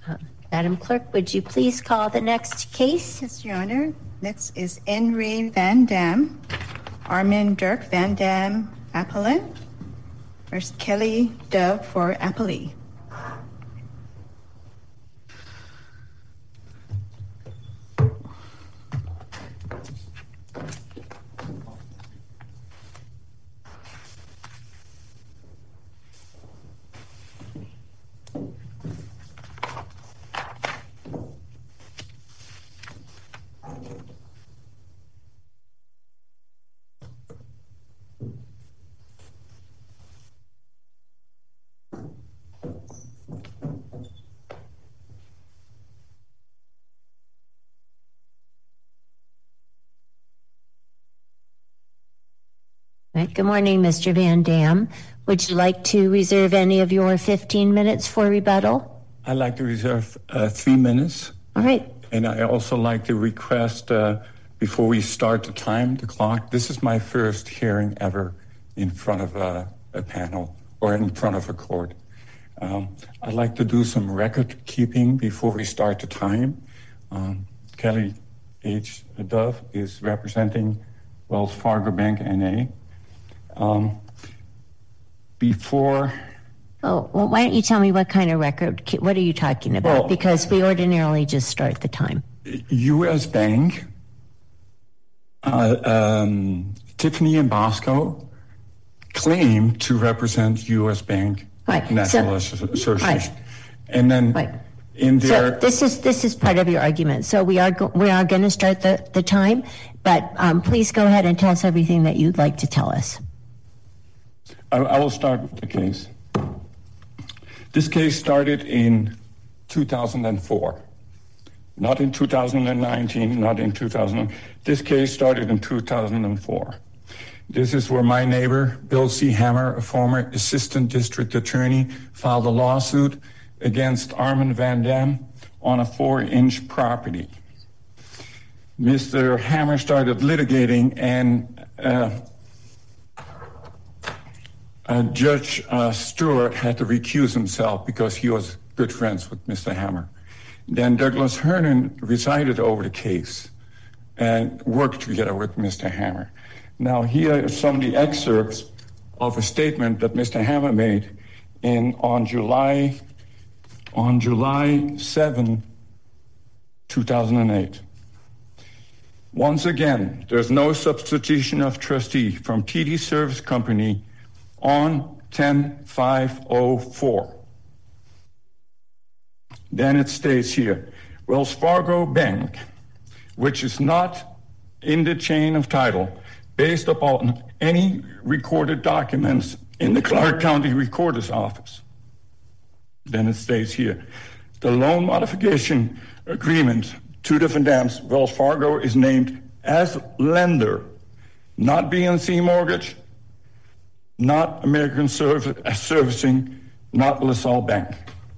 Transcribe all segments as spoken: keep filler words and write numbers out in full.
Uh, Madam Clerk, would you please call the next case? Yes, Your Honor. Next is N. Ray Van Dam, Armin Dirk Van Dam appellant versus Kelly Dove for appellee. Good morning, Mister Van Dam. Would you like to reserve any of your fifteen minutes for rebuttal? I'd like to reserve uh, three minutes. All right. And I also like to request, uh, before we start the time, the clock, this is my first hearing ever in front of a, a panel or in front of a court. Um, I'd like to do some record keeping before we start the time. Um, Kelly H. Dove is representing Wells Fargo Bank N A Um, before... Oh, well, why don't you tell me what kind of record, what are you talking about? Well, because we ordinarily just start the time. U S Bank, uh, um, Tiffany and Bosco claim to represent U S Bank right. National so, Association. Right. And then right. in their... So this is, this is part of your argument. So we are, go, we are going to start the, the time, but um, please go ahead and tell us everything that you'd like to tell us. I, I will start with the case. This case started in two thousand four, not in two thousand nineteen, not in two thousand. This case started in two thousand four. This is where my neighbor, Bill C. Hammer, a former assistant district attorney, filed a lawsuit against Armin Van Dam on a four-inch property. Mister Hammer started litigating, and uh, Uh, Judge uh, Stewart had to recuse himself because he was good friends with Mister Hammer. Then Douglas Hernan presided over the case and worked together with Mister Hammer. Now, here are some of the excerpts of a statement that Mister Hammer made in on July on July seventh, two thousand eight. Once again, there's no substitution of trustee from T D Service Company on ten five oh four. Then it states here, Wells Fargo Bank, which is not in the chain of title, based upon any recorded documents in the Clark County Recorder's Office. Then it states here, the loan modification agreement to the Van Dams, Wells Fargo is named as lender, not B and C Mortgage, not American Service, Servicing, not LaSalle Bank.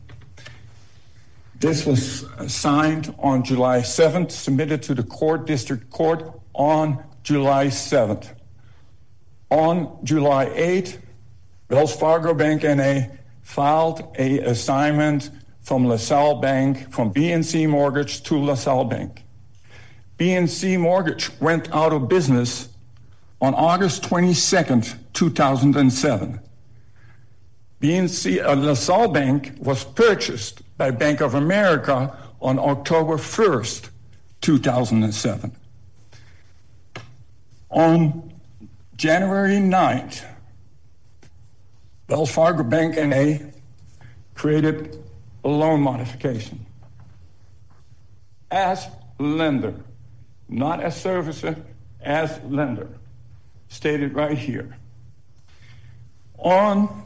This was signed on July seventh, submitted to the court, district court, on July seventh. On July eighth, Wells Fargo Bank N A filed a assignment from LaSalle Bank, from B and C Mortgage to LaSalle Bank. B and C Mortgage went out of business on August twenty-second, two thousand seven. B and C uh, LaSalle Bank was purchased by Bank of America on October first, two thousand seven. On January ninth, Wells Fargo Bank N A created a loan modification as lender, not as servicer, as lender. Stated right here. On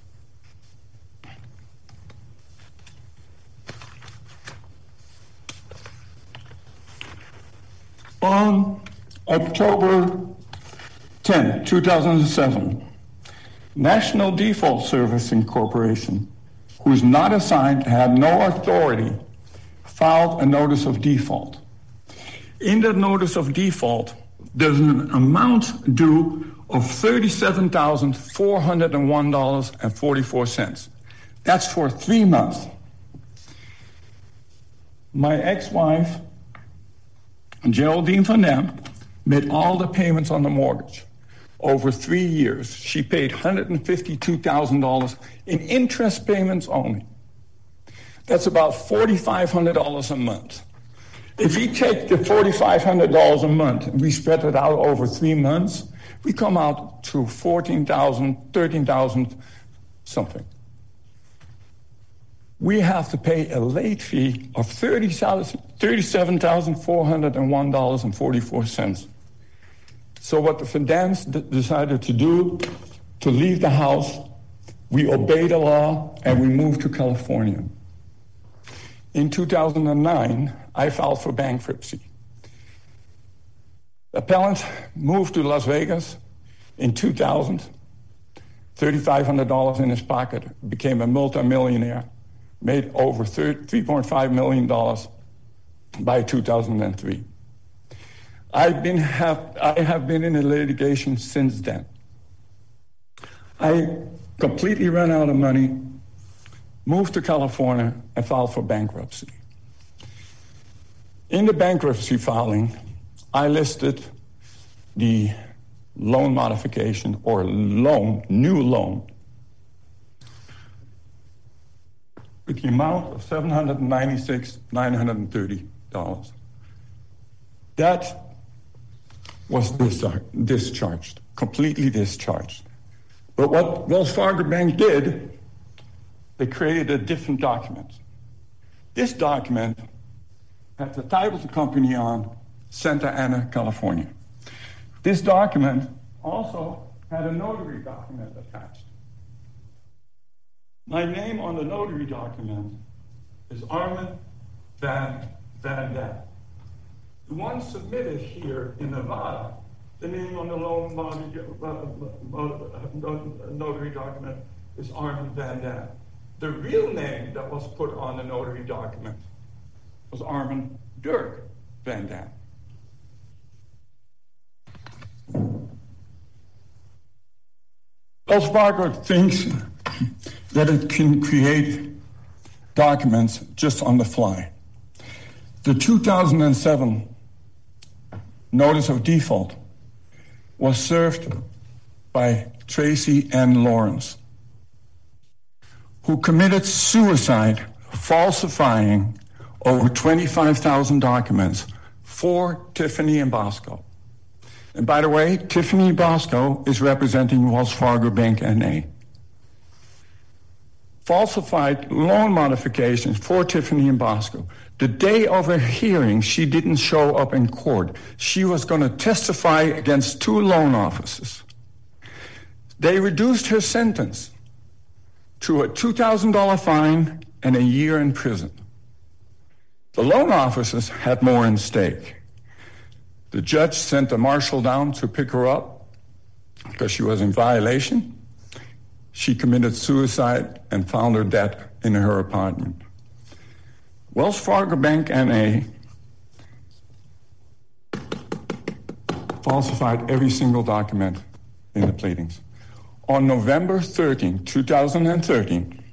on October tenth, two thousand seven, National Default Servicing Corporation, who is not assigned, had no authority, filed a notice of default. In that notice of default, there's an amount due of thirty-seven thousand four hundred one dollars and forty-four cents. That's for three months. My ex-wife, Geraldine Van Dam, made all the payments on the mortgage. Over three years, she paid one hundred fifty-two thousand dollars in interest payments only. That's about four thousand five hundred dollars a month. If we take the four thousand five hundred dollars a month and we spread it out over three months, we come out to fourteen thousand dollars, thirteen thousand dollars something. We have to pay a late fee of thirty-seven thousand four hundred one dollars and forty-four cents. So what the Van Dams d- decided to do, to leave the house, we obeyed the law and we moved to California. In two thousand nine, I filed for bankruptcy. The appellant moved to Las Vegas in two thousand, three thousand five hundred dollars in his pocket, became a multimillionaire, made over three point five million dollars by two thousand three. I've been have, I have been in a litigation since then. I completely ran out of money, moved to California, and filed for bankruptcy. In the bankruptcy filing, I listed the loan modification or loan, new loan, with the amount of seven hundred ninety-six thousand nine hundred thirty dollars. That was discharged, completely discharged. But what Wells Fargo Bank did, they created a different document. This document had the title of the company on Santa Ana, California. This document also had a notary document attached. My name on the notary document is Armin Van Van Dam. The one submitted here in Nevada, the name on the loan notary document is Armin Van Dam. The real name that was put on the notary document was Armin Dirk Van Dam. Wells Fargo thinks that it can create documents just on the fly. The two thousand seven notice of default was served by Tracy N. Lawrence, who committed suicide falsifying over twenty-five thousand documents for Tiffany and Bosco. And by the way, Tiffany Bosco is representing Wells Fargo Bank N A. Falsified loan modifications for Tiffany and Bosco. The day of her hearing, she didn't show up in court. She was going to testify against two loan officers. They reduced her sentence to a two thousand dollars fine and a year in prison. The loan officers had more in stake. The judge sent a marshal down to pick her up because she was in violation. She committed suicide and found her dead in her apartment. Wells Fargo Bank N A falsified every single document in the pleadings. On November thirteenth, two thousand thirteen,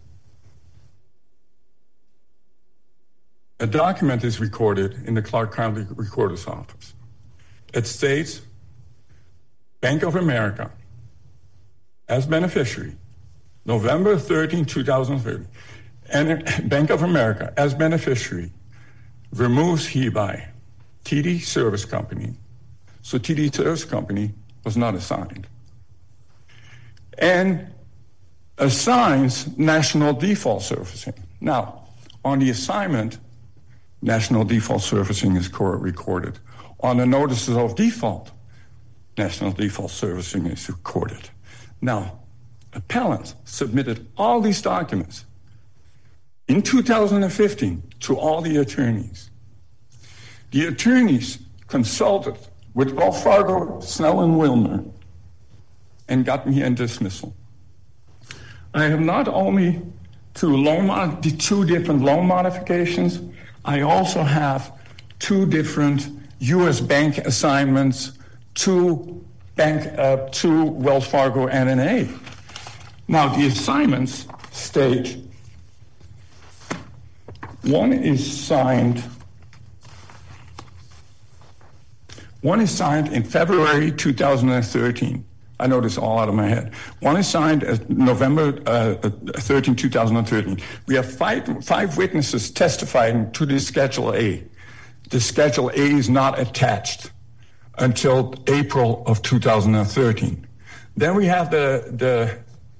a document is recorded in the Clark County Recorder's Office. It states, Bank of America, as beneficiary, November thirteenth, two thousand thirteen, and Bank of America, as beneficiary, removes hereby T D Service Company. So T D Service Company was not assigned. And assigns National Default Servicing. Now, on the assignment, National Default Servicing is recorded. On the notices of default, National Default Servicing is recorded. Now, appellants submitted all these documents in two thousand fifteen to all the attorneys. The attorneys consulted with Wells Fargo, Snell and Wilmer, and got me in dismissal. I have not only two loan mod- two different loan modifications, I also have two different U S bank assignments to bank uh, to Wells Fargo N N A. Now the assignments state One is signed. One is signed in February two thousand thirteen. I know this all out of my head. One is signed as November uh, thirteenth, two thousand thirteen. We have five, five witnesses testifying to this Schedule A. The Schedule A is not attached until April of two thousand thirteen. Then we have the the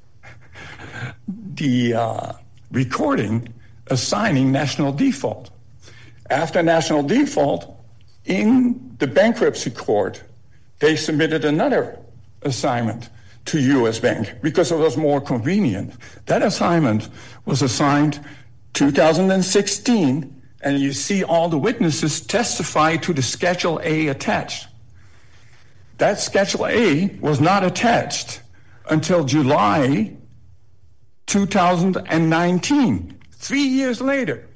the uh, recording assigning national default. After national default, in the bankruptcy court, they submitted another assignment to U S Bank because it was more convenient. That assignment was assigned two thousand sixteen, and you see all the witnesses testify to the Schedule A attached. That Schedule A was not attached until July two thousand nineteen, three years later.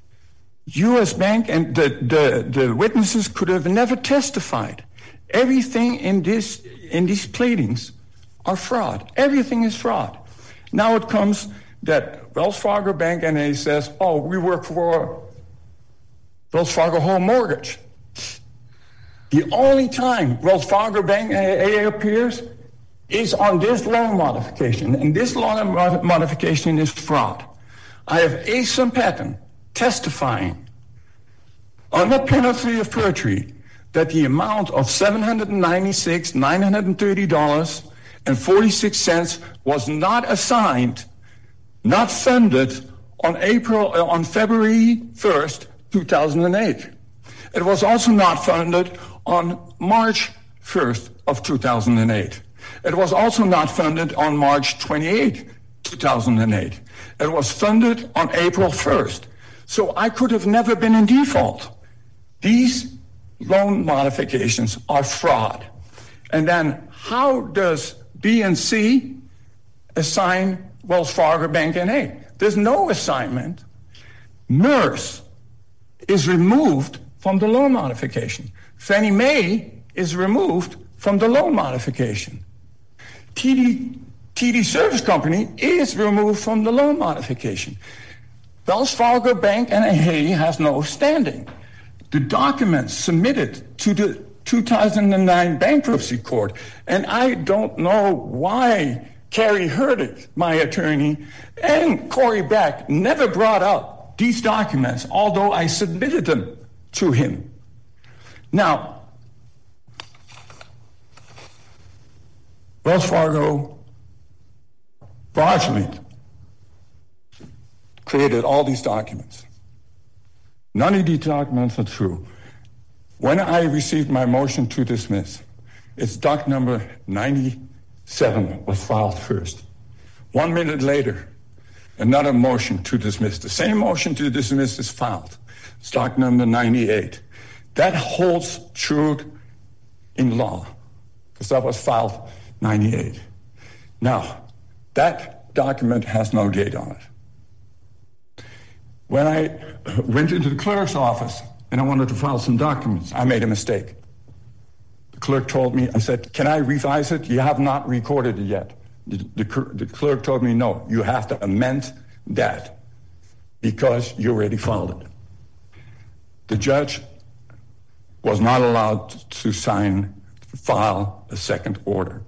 U S Bank and the, the, the witnesses could have never testified. Everything in this in these pleadings are fraud. Everything is fraud. Now it comes that Wells Fargo Bank N A says, oh, we work for Wells Fargo Home Mortgage. The only time Wells Fargo Bank N A appears is on this loan modification, and this loan mod- modification is fraud. I have Asim Patton testifying under penalty of perjury that the amount of seven hundred ninety-six thousand nine hundred thirty dollars and forty-six cents was not assigned, not funded on April uh, on February first, two thousand eight. It was also not funded on March first of two thousand eight. It was also not funded on March twenty-eighth, two thousand eight. It was funded on April first. So I could have never been in default. These loan modifications are fraud. And then how does B and C assign Wells Fargo Bank N A? There's no assignment. MERS is removed from the loan modification. Fannie Mae is removed from the loan modification. T D, T D Service Company is removed from the loan modification. Wells Fargo Bank N A has no standing. The documents submitted to the two thousand nine bankruptcy court, and I don't know why Carrie Hurdig, my attorney, and Corey Beck never brought up these documents, although I submitted them to him. Now, Wells Fargo fraudulently created all these documents. None of these documents are true. When I received my motion to dismiss, its doc number ninety-seven was filed first. One minute later, another motion to dismiss. The same motion to dismiss is filed. It's doc number ninety-eight. That holds true in law, because that was filed ninety-eight. Now, that document has no date on it. When I went into the clerk's office and I wanted to file some documents, I made a mistake. The clerk told me, I said, can I revise it? You have not recorded it yet. The, the, the clerk told me, no, you have to amend that because you already filed it. The judge was not allowed to sign, file a second order.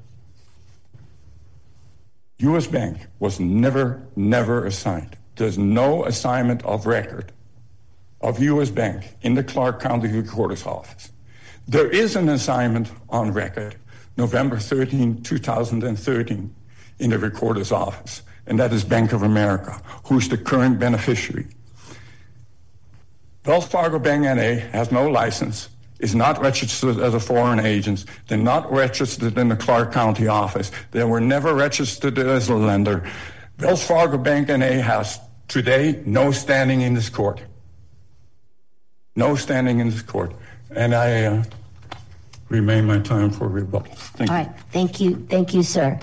U S Bank was never, never assigned. There's no assignment of record of U S Bank in the Clark County Recorder's Office. There is an assignment on record, November thirteenth, two thousand thirteen, in the Recorder's Office, and that is Bank of America, who's the current beneficiary. Wells Fargo Bank N A has no license, is not registered as a foreign agent. They're not registered in the Clark County office. They were never registered as a lender. Wells Fargo Bank N A has today no standing in this court. No standing in this court. And I uh, remain my time for rebuttal. Thank All you. right. Thank you. Thank you, sir.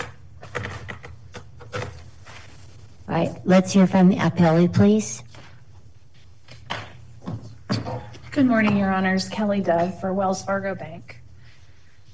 All right. Let's hear from the appellee, please. Good morning, Your Honors. Kelly Dove for Wells Fargo Bank.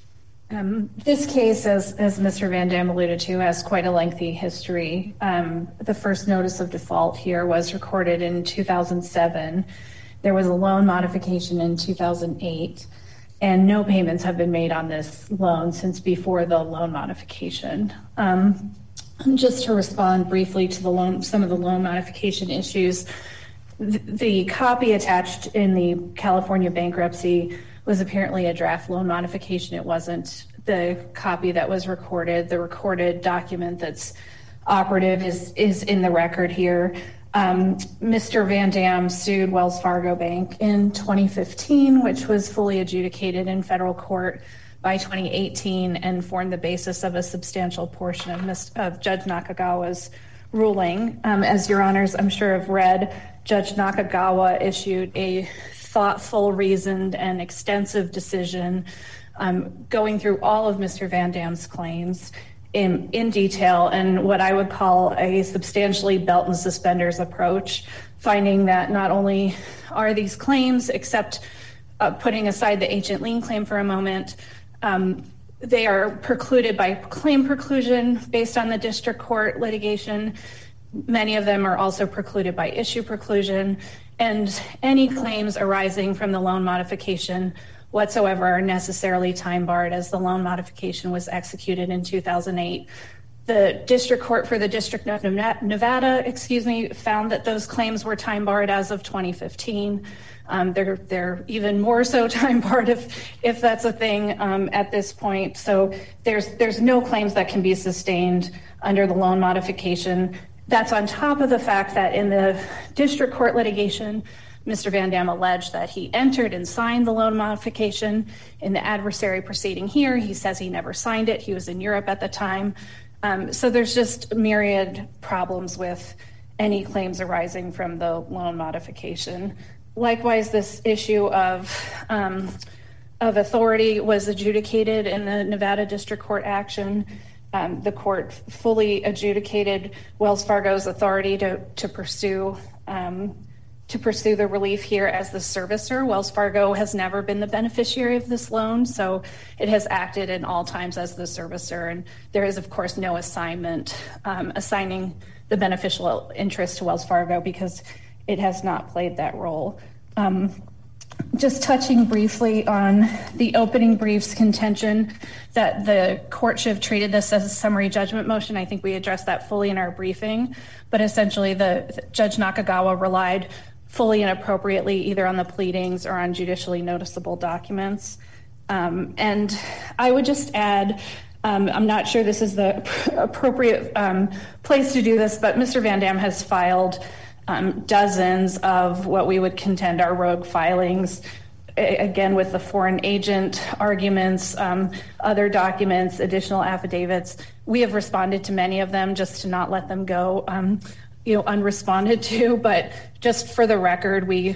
Um, this case, as, as Mister Van Dam alluded to, has quite a lengthy history. Um, the first notice of default here was recorded in two thousand seven. There was a loan modification in two thousand eight, and no payments have been made on this loan since before the loan modification. Um, just to respond briefly to the loan, some of the loan modification issues, the, the copy attached in the California bankruptcy was apparently a draft loan modification. It wasn't the copy that was recorded. The recorded document that's operative is, is in the record here. Um, Mister Van Dam sued Wells Fargo Bank in twenty fifteen, which was fully adjudicated in federal court by twenty eighteen and formed the basis of a substantial portion of, Miz of Judge Nakagawa's ruling. Um, as your honors, I'm sure have read, Judge Nakagawa issued a thoughtful, reasoned, and extensive decision um, going through all of Mister Van Dam's claims in, in detail, and what I would call a substantially belt and suspenders approach, finding that not only are these claims, except uh, putting aside the ancient lien claim for a moment, um, they are precluded by claim preclusion based on the district court litigation. Many of them are also precluded by issue preclusion, and any claims arising from the loan modification whatsoever are necessarily time barred, as the loan modification was executed in two thousand eight. The district court for the District of Nevada, excuse me, found that those claims were time barred as of twenty fifteen. Um, they're, they're even more so time barred if, if that's a thing um, at this point. So there's, there's no claims that can be sustained under the loan modification. That's on top of the fact that in the district court litigation, Mister Van Dam alleged that he entered and signed the loan modification. In the adversary proceeding here, he says he never signed it. He was in Europe at the time. Um, so there's just myriad problems with any claims arising from the loan modification. Likewise, this issue of, um, of authority was adjudicated in the Nevada District Court action. Um, the court fully adjudicated Wells Fargo's authority to, to pursue um, to pursue the relief here as the servicer. Wells Fargo has never been the beneficiary of this loan, so it has acted in all times as the servicer, and there is, of course, no assignment um, assigning the beneficial interest to Wells Fargo because it has not played that role. Um, Just touching briefly on the opening brief's contention that the court should have treated this as a summary judgment motion. I think we addressed that fully in our briefing, but essentially the Judge Nakagawa relied fully and appropriately either on the pleadings or on judicially noticeable documents. Um, and I would just add, um, I'm not sure this is the appropriate um, place to do this, but Mister Van Dam has filed Um, dozens of what we would contend are rogue filings, a- again with the foreign agent arguments, um, other documents, additional affidavits. We have responded to many of them just to not let them go, um, you know, unresponded to. But just for the record, we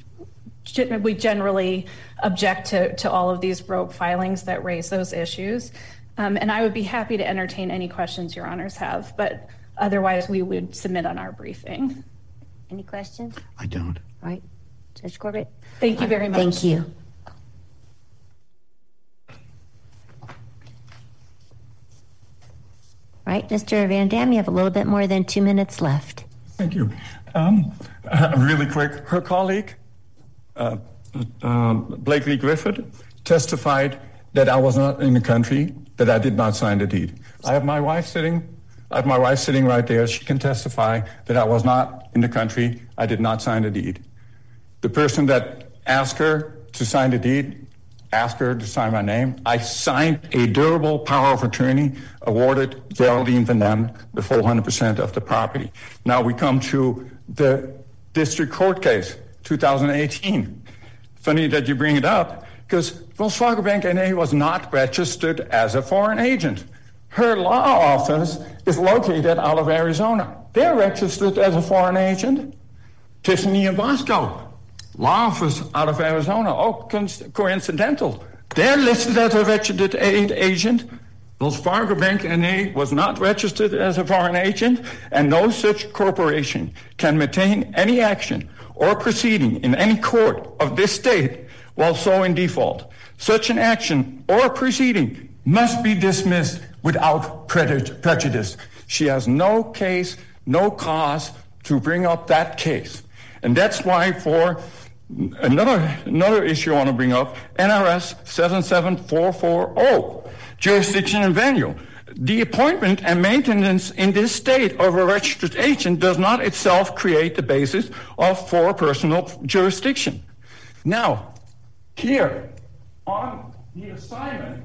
we generally object to to all of these rogue filings that raise those issues. Um, and I would be happy to entertain any questions your honors have, but otherwise we would submit on our briefing. Any questions? I don't. All right. Judge Corbett? Thank you very much. Thank you. All right, Mister Van Dam, you have a little bit more than two minutes left. Thank you. Um, uh, really quick, her colleague, uh, uh, Blakely Griffith, testified that I was not in the country, that I did not sign the deed. I have my wife sitting I have my wife sitting right there. She can testify that I was not in the country. I did not sign the deed. The person that asked her to sign the deed asked her to sign my name. I signed a durable power of attorney, awarded Geraldine Van Dam the full one hundred percent of the property. Now we come to the district court case, two thousand eighteen. Funny that you bring it up, because Wells Fargo Bank N A was not registered as a foreign agent. Her law office is located out of Arizona. They're registered as a foreign agent. Tiffany and Bosco, law office out of Arizona. Oh, coincidental. They're listed as a registered aid agent. Wells Fargo Bank N A was not registered as a foreign agent, and no such corporation can maintain any action or proceeding in any court of this state while so in default. Such an action or proceeding must be dismissed without prejudice. She has no case, no cause to bring up that case. And that's why for another another issue I want to bring up, N R S seven seven four four zero, jurisdiction and venue. The appointment and maintenance in this state of a registered agent does not itself create the basis of for personal jurisdiction. Now, here on the assignment,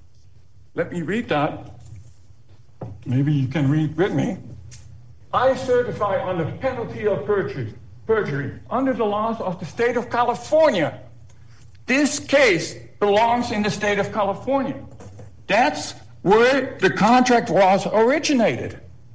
let me read that. Maybe you can read with me. I certify under penalty of perjury, perjury under the laws of the state of California. This case belongs in the state of California. That's where the contract was originated,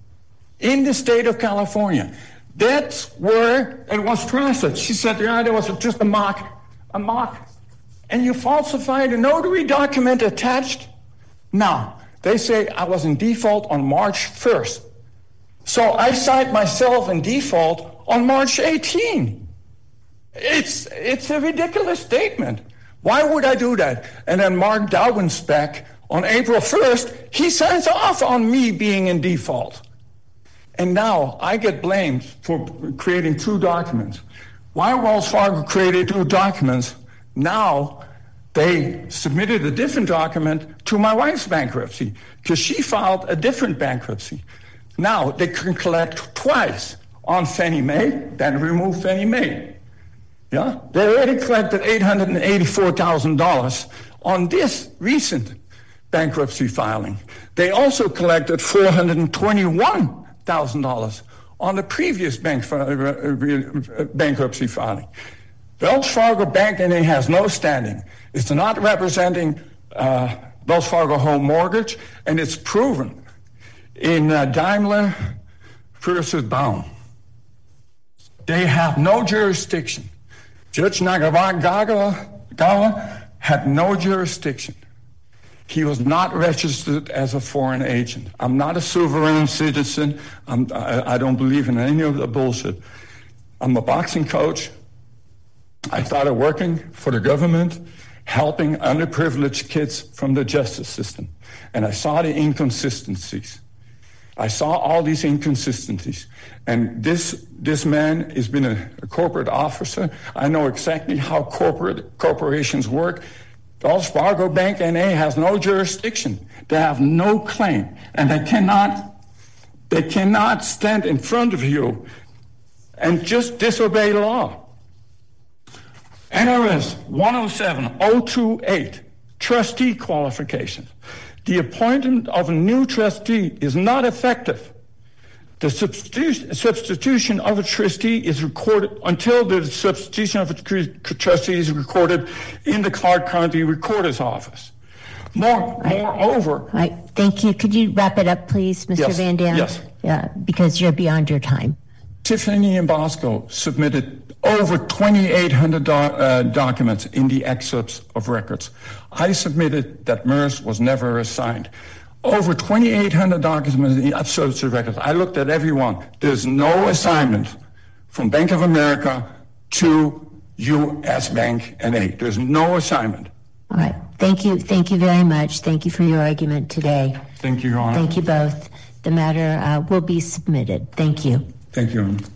in the state of California. That's where it was processed. She said, yeah, there was just a mock, a mock. And you falsified a notary document attached. Now, they say I was in default on March first. So I cite myself in default on March eighteenth. It's, it's a ridiculous statement. Why would I do that? And then Mark Daubenspec, on April first, he signs off on me being in default. And now I get blamed for creating two documents. Why Wells Fargo created two documents? Now they submitted a different document to my wife's bankruptcy because she filed a different bankruptcy. Now they can collect twice on Fannie Mae, then remove Fannie Mae. Yeah, they already collected eight hundred eighty-four thousand dollars on this recent bankruptcy filing. They also collected four hundred twenty-one thousand dollars on the previous bank, uh, bankruptcy filing. Wells Fargo Bank N A has no standing. It's not representing uh, Wells Fargo Home Mortgage, and it's proven in uh, Daimler versus Baum. They have no jurisdiction. Judge Nagagawa had no jurisdiction. He was not registered as a foreign agent. I'm not a sovereign citizen. I'm, I, I don't believe in any of the bullshit. I'm a boxing coach. I started working for the government, helping underprivileged kids from the justice system. And I saw the inconsistencies. I saw all these inconsistencies. And this this man has been a, a corporate officer. I know exactly how corporate corporations work. Wells Fargo Bank N A has no jurisdiction. They have no claim. And they cannot, they cannot stand in front of you and just disobey law. N R S one oh seven oh two eight, trustee qualifications. The appointment of a new trustee is not effective. The substitu- substitution of a trustee is recorded until the substitution of a trustee is recorded in the Clark County Recorder's Office. More, I, moreover, I, thank you. Could you wrap it up, please, Mister Yes, Van Dam? yes. Yeah, because you're beyond your time. Tiffany and Bosco submitted over twenty-eight hundred do- uh, documents in the excerpts of records. I submitted that MERS was never assigned. Over twenty-eight hundred documents in the excerpts of records. I looked at every one. There's no assignment from Bank of America to U S Bank N A. There's no assignment. All right. Thank you. Thank you very much. Thank you for your argument today. Thank you, Your Honor. Thank you both. The matter uh, will be submitted. Thank you. Thank you, Your Honor.